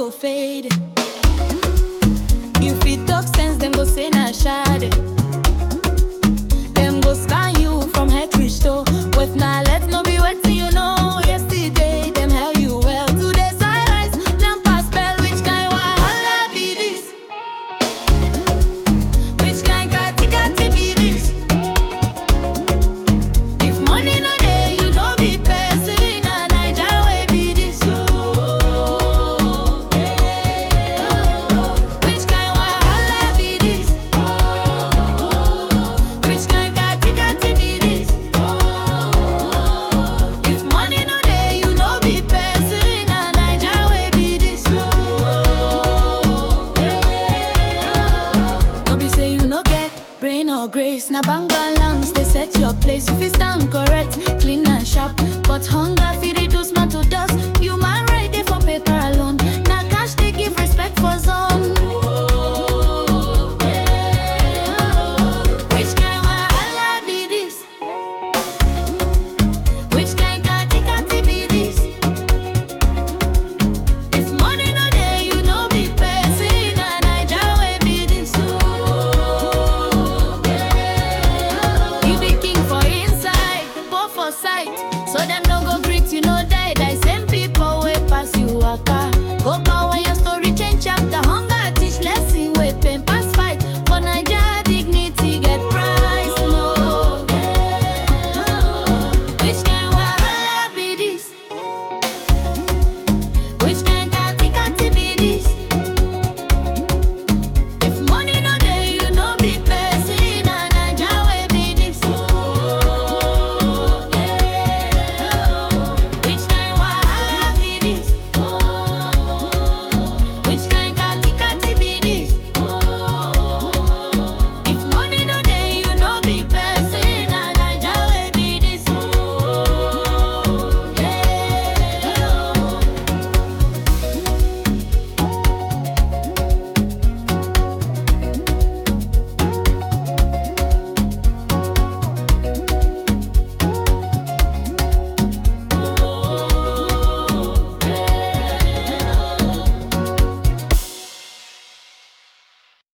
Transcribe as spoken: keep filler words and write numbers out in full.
go fade. You fit talk sense, them go say na shade. Them go scan you from head to toe. With na let no be waiting, you know. Yesterday, them hell you well. Today silence, them pass spell. Which kind wahala be this? Which kind kati kati be this? If money no dey, you no be person. Na Naija way be this. Oh, yeah. Which kind wahala be this? Which kind kati kati be this? If money no dey, you no be person. Na Naija way be this. Oh, yeah. No be say you no get brain or grace. Na banga